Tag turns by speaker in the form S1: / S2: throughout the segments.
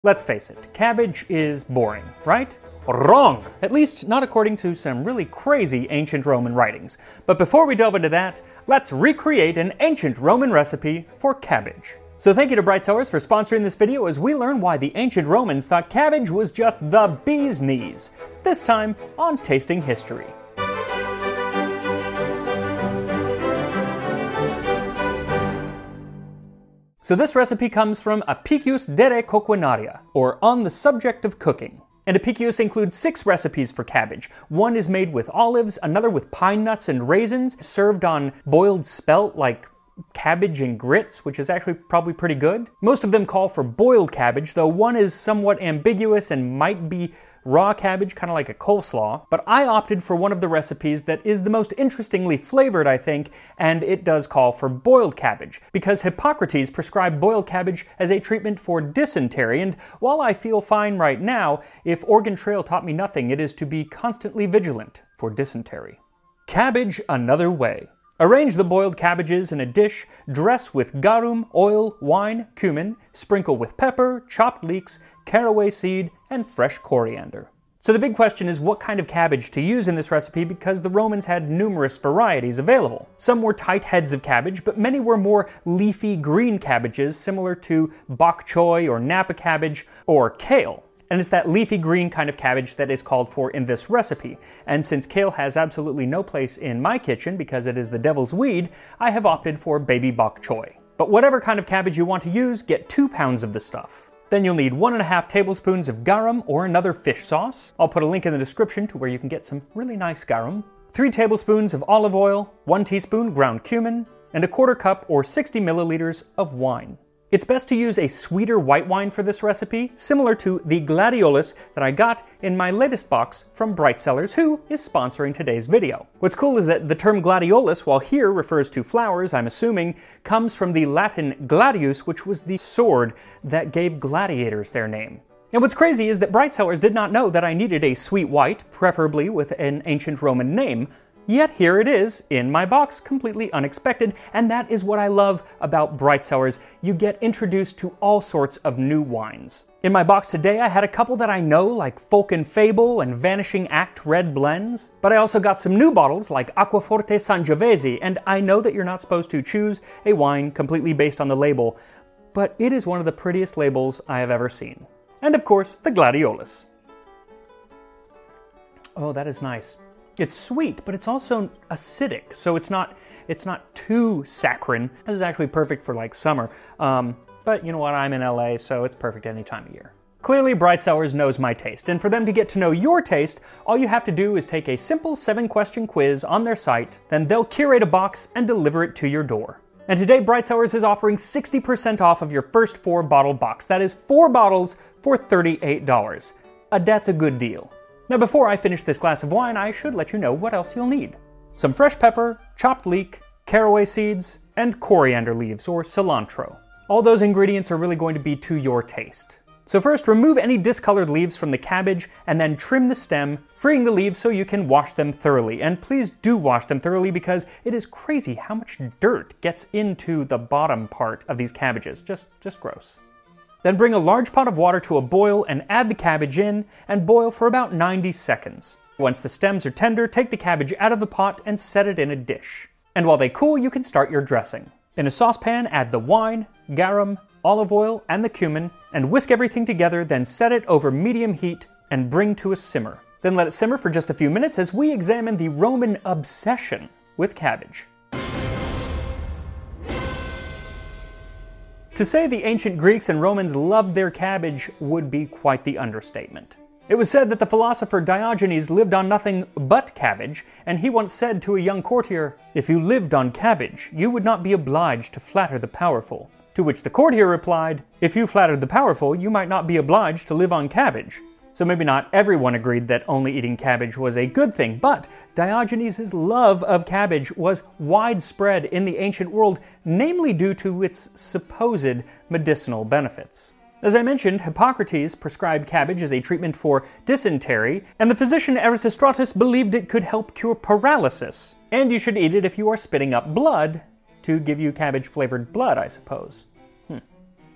S1: Let's face it, cabbage is boring, right? Wrong! At least not according to some really crazy ancient Roman writings. But before we delve into that, let's recreate an ancient Roman recipe for cabbage. So thank you to Bright Cellars for sponsoring this video as we learn why the ancient Romans thought cabbage was just the bee's knees. This time on Tasting History. So this recipe comes from Apicius de Re Coquinaria, or On the Subject of Cooking. And Apicius includes 6 recipes for cabbage. One is made with olives, another with pine nuts and raisins, served on boiled spelt like cabbage and grits, which is actually probably pretty good. Most of them call for boiled cabbage, though one is somewhat ambiguous and might be raw cabbage, kind of like a coleslaw. But I opted for one of the recipes that is the most interestingly flavored, I think, and it does call for boiled cabbage, because Hippocrates prescribed boiled cabbage as a treatment for dysentery, and while I feel fine right now, if Oregon Trail taught me nothing, it is to be constantly vigilant for dysentery. Cabbage another way. Arrange the boiled cabbages in a dish, dress with garum, oil, wine, cumin, sprinkle with pepper, chopped leeks, caraway seed, and fresh coriander. So the big question is what kind of cabbage to use in this recipe, because the Romans had numerous varieties available. Some were tight heads of cabbage, but many were more leafy green cabbages similar to bok choy or napa cabbage or kale. And it's that leafy green kind of cabbage that is called for in this recipe. And since kale has absolutely no place in my kitchen because it is the devil's weed, I have opted for baby bok choy. But whatever kind of cabbage you want to use, get 2 pounds of the stuff. Then you'll need 1.5 tablespoons of garum or another fish sauce. I'll put a link in the description to where you can get some really nice garum. 3 tablespoons of olive oil, 1 teaspoon ground cumin, and 1/4 cup or 60 milliliters of wine. It's best to use a sweeter white wine for this recipe, similar to the Gladiolus that I got in my latest box from Bright Cellars, who is sponsoring today's video. What's cool is that the term Gladiolus, while here refers to flowers, I'm assuming, comes from the Latin gladius, which was the sword that gave gladiators their name. And what's crazy is that Bright Cellars did not know that I needed a sweet white, preferably with an ancient Roman name. Yet here it is, in my box, completely unexpected, and that is what I love about Bright Cellars. You get introduced to all sorts of new wines. In my box today, I had a couple that I know, like Folk and Fable and Vanishing Act Red blends, but I also got some new bottles like Acquaforte Sangiovese, and I know that you're not supposed to choose a wine completely based on the label, but it is one of the prettiest labels I have ever seen. And of course, the Gladiolus. Oh, that is nice. It's sweet, but it's also acidic, so it's not too saccharine. This is actually perfect for like summer, but you know what, I'm in LA, so it's perfect any time of year. Clearly, Bright Cellars knows my taste, and for them to get to know your taste, all you have to do is take a simple 7-question quiz on their site, then they'll curate a box and deliver it to your door. And today, Bright Cellars is offering 60% off of your first 4-bottle box. That is 4 bottles for $38. That's a good deal. Now before I finish this glass of wine, I should let you know what else you'll need. Some fresh pepper, chopped leek, caraway seeds, and coriander leaves, or cilantro. All those ingredients are really going to be to your taste. So first, remove any discolored leaves from the cabbage, and then trim the stem, freeing the leaves so you can wash them thoroughly. And please do wash them thoroughly because it is crazy how much dirt gets into the bottom part of these cabbages. Just gross. Then bring a large pot of water to a boil and add the cabbage in and boil for about 90 seconds. Once the stems are tender, take the cabbage out of the pot and set it in a dish. And while they cool, you can start your dressing. In a saucepan, add the wine, garum, olive oil, and the cumin, and whisk everything together, then set it over medium heat and bring to a simmer. Then let it simmer for just a few minutes as we examine the Roman obsession with cabbage. To say the ancient Greeks and Romans loved their cabbage would be quite the understatement. It was said that the philosopher Diogenes lived on nothing but cabbage, and he once said to a young courtier, "If you lived on cabbage, you would not be obliged to flatter the powerful." To which the courtier replied, "If you flattered the powerful, you might not be obliged to live on cabbage." So maybe not everyone agreed that only eating cabbage was a good thing, but Diogenes' love of cabbage was widespread in the ancient world, namely due to its supposed medicinal benefits. As I mentioned, Hippocrates prescribed cabbage as a treatment for dysentery, and the physician Erasistratus believed it could help cure paralysis. And you should eat it if you are spitting up blood, to give you cabbage-flavored blood, I suppose.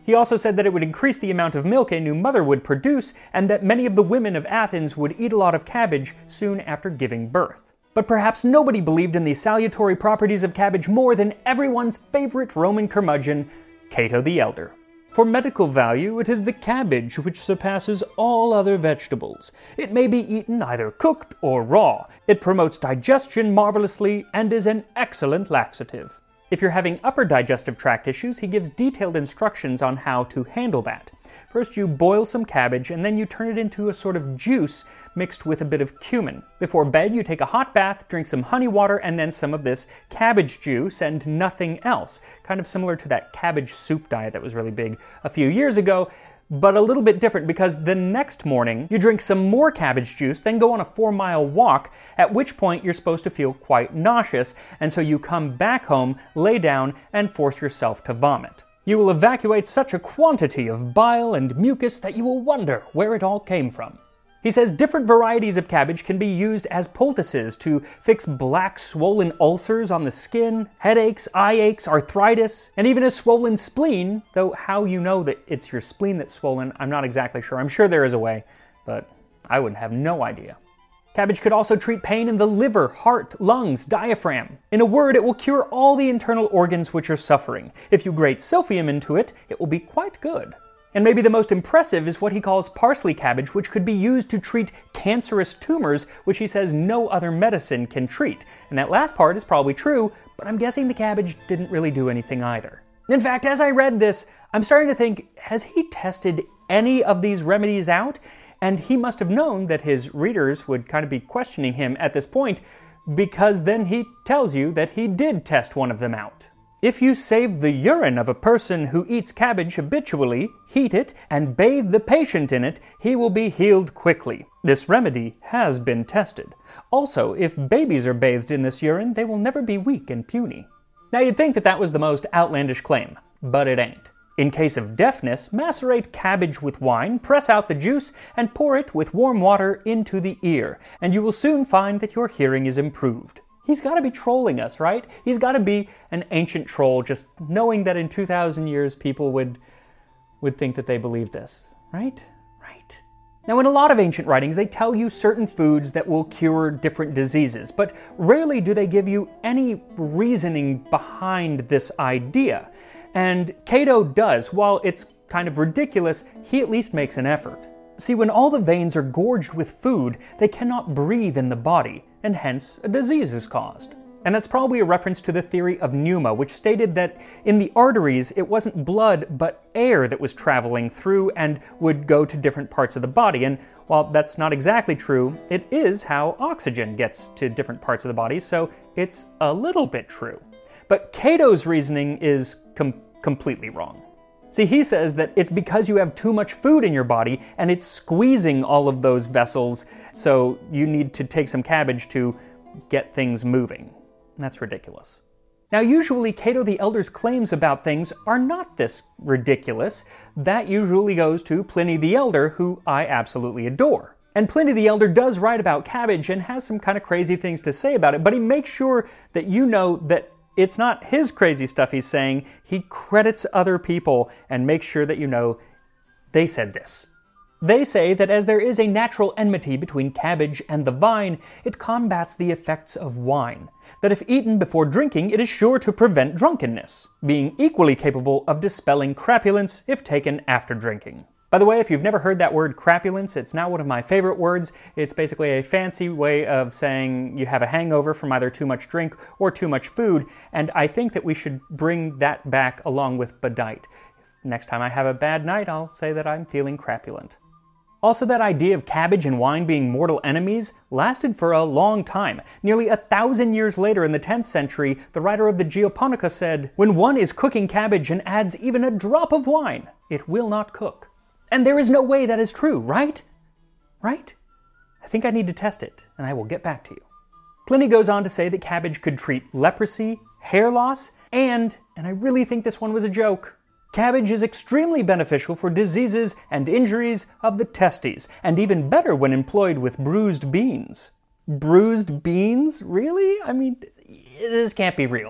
S1: He also said that it would increase the amount of milk a new mother would produce, and that many of the women of Athens would eat a lot of cabbage soon after giving birth. But perhaps nobody believed in the salutary properties of cabbage more than everyone's favorite Roman curmudgeon, Cato the Elder. For medical value, it is the cabbage which surpasses all other vegetables. It may be eaten either cooked or raw. It promotes digestion marvelously and is an excellent laxative. If you're having upper digestive tract issues, he gives detailed instructions on how to handle that. First, you boil some cabbage, and then you turn it into a sort of juice mixed with a bit of cumin. Before bed, you take a hot bath, drink some honey water, and then some of this cabbage juice and nothing else. Kind of similar to that cabbage soup diet that was really big a few years ago, but a little bit different because the next morning you drink some more cabbage juice, then go on a 4-mile walk, at which point you're supposed to feel quite nauseous, and so you come back home, lay down, and force yourself to vomit. You will evacuate such a quantity of bile and mucus that you will wonder where it all came from. He says different varieties of cabbage can be used as poultices to fix black swollen ulcers on the skin, headaches, eye aches, arthritis, and even a swollen spleen, though how you know that it's your spleen that's swollen, I'm not exactly sure. I'm sure there is a way, but I would have no idea. Cabbage could also treat pain in the liver, heart, lungs, diaphragm. In a word, it will cure all the internal organs which are suffering. If you grate silphium into it, it will be quite good. And maybe the most impressive is what he calls parsley cabbage, which could be used to treat cancerous tumors, which he says no other medicine can treat. And that last part is probably true, but I'm guessing the cabbage didn't really do anything either. In fact, as I read this, I'm starting to think, has he tested any of these remedies out? And he must have known that his readers would kind of be questioning him at this point, because then he tells you that he did test one of them out. If you save the urine of a person who eats cabbage habitually, heat it, and bathe the patient in it, he will be healed quickly. This remedy has been tested. Also, if babies are bathed in this urine, they will never be weak and puny. Now you'd think that that was the most outlandish claim, but it ain't. In case of deafness, macerate cabbage with wine, press out the juice, and pour it with warm water into the ear, and you will soon find that your hearing is improved. He's got to be trolling us, right? He's got to be an ancient troll, just knowing that in 2,000 years people would think that they believe this, right? Right. Now, in a lot of ancient writings, they tell you certain foods that will cure different diseases, but rarely do they give you any reasoning behind this idea. And Cato does. While it's kind of ridiculous, he at least makes an effort. See, when all the veins are gorged with food, they cannot breathe in the body, and hence a disease is caused. And that's probably a reference to the theory of pneuma, which stated that in the arteries it wasn't blood but air that was traveling through and would go to different parts of the body. And while that's not exactly true, it is how oxygen gets to different parts of the body, so it's a little bit true. But Cato's reasoning is completely wrong. See, he says that it's because you have too much food in your body and it's squeezing all of those vessels, so you need to take some cabbage to get things moving. That's ridiculous. Now, usually Cato the Elder's claims about things are not this ridiculous. That usually goes to Pliny the Elder, who I absolutely adore. And Pliny the Elder does write about cabbage and has some kind of crazy things to say about it, but he makes sure that you know that it's not his crazy stuff he's saying. He credits other people and makes sure that you know they said this. They say that as there is a natural enmity between cabbage and the vine, it combats the effects of wine. That if eaten before drinking, it is sure to prevent drunkenness, being equally capable of dispelling crapulence if taken after drinking. By the way, if you've never heard that word crapulence, it's now one of my favorite words. It's basically a fancy way of saying you have a hangover from either too much drink or too much food, and I think that we should bring that back along with bedight. Next time I have a bad night, I'll say that I'm feeling crapulent. Also, that idea of cabbage and wine being mortal enemies lasted for a long time. Nearly 1,000 years later in the 10th century, the writer of the Geoponica said, "When one is cooking cabbage and adds even a drop of wine, it will not cook." And there is no way that is true, right? Right? I think I need to test it, and I will get back to you. Pliny goes on to say that cabbage could treat leprosy, hair loss, and I really think this one was a joke, cabbage is extremely beneficial for diseases and injuries of the testes, and even better when employed with bruised beans. Bruised beans? Really? I mean, this can't be real.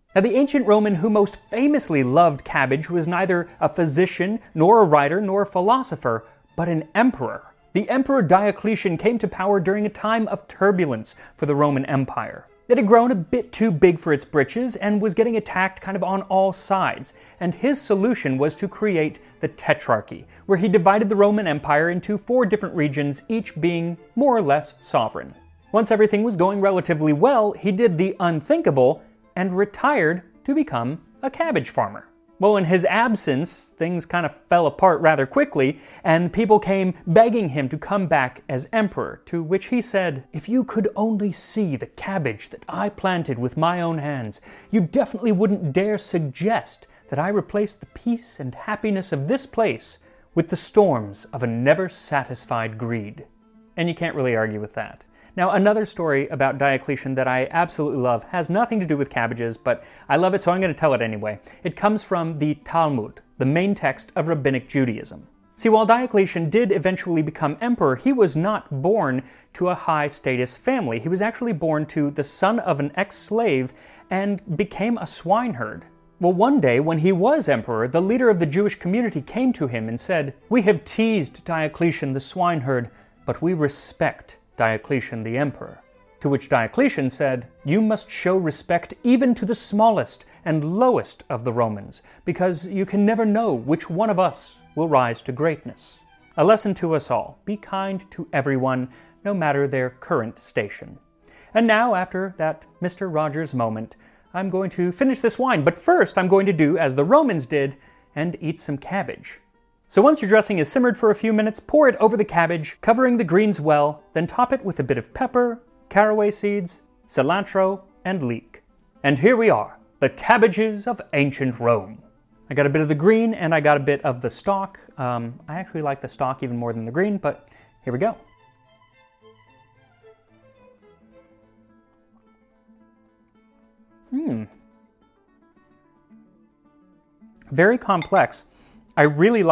S1: Now, the ancient Roman who most famously loved cabbage was neither a physician, nor a writer, nor a philosopher, but an emperor. The Emperor Diocletian came to power during a time of turbulence for the Roman Empire. It had grown a bit too big for its britches and was getting attacked kind of on all sides, and his solution was to create the Tetrarchy, where he divided the Roman Empire into 4 different regions, each being more or less sovereign. Once everything was going relatively well, he did the unthinkable and retired to become a cabbage farmer. Well, in his absence, things kind of fell apart rather quickly, and people came begging him to come back as emperor, to which he said, "If you could only see the cabbage that I planted with my own hands, you definitely wouldn't dare suggest that I replace the peace and happiness of this place with the storms of a never-satisfied greed." And you can't really argue with that. Now, another story about Diocletian that I absolutely love has nothing to do with cabbages, but I love it, so I'm going to tell it anyway. It comes from the Talmud, the main text of Rabbinic Judaism. See, while Diocletian did eventually become emperor, he was not born to a high-status family. He was actually born to the son of an ex-slave and became a swineherd. Well, one day, when he was emperor, the leader of the Jewish community came to him and said, "We have teased Diocletian the swineherd, but we respect Diocletian the emperor." To which Diocletian said, "You must show respect even to the smallest and lowest of the Romans, because you can never know which one of us will rise to greatness." A lesson to us all: be kind to everyone, no matter their current station. And now, after that Mr. Rogers moment, I'm going to finish this wine, but first I'm going to do as the Romans did and eat some cabbage. So once your dressing is simmered for a few minutes, pour it over the cabbage, covering the greens well, then top it with a bit of pepper, caraway seeds, cilantro, and leek. And here we are, the cabbages of ancient Rome. I got a bit of the green and I got a bit of the stalk. I actually like the stalk even more than the green, but here we go. Very complex. I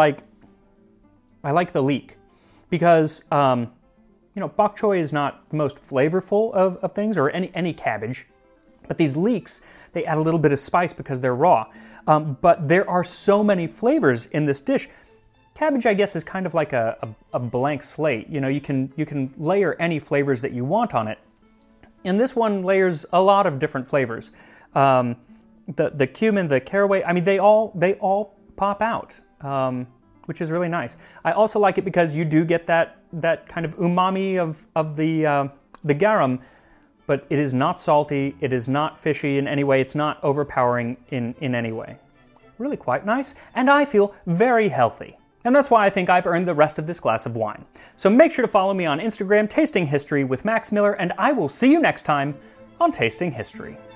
S1: like the leek because, bok choy is not the most flavorful of things, or any cabbage. But these leeks, they add a little bit of spice because they're raw. But there are so many flavors in this dish. Cabbage, I guess, is kind of like a blank slate. You can layer any flavors that you want on it. And this one layers a lot of different flavors. The cumin, the caraway, I mean, they all pop out. Which is really nice. I also like it because you do get that kind of umami of the garum, but it is not salty, it is not fishy in any way, it's not overpowering in any way. Really quite nice, and I feel very healthy. And that's why I think I've earned the rest of this glass of wine. So make sure to follow me on Instagram, Tasting History with Max Miller, and I will see you next time on Tasting History.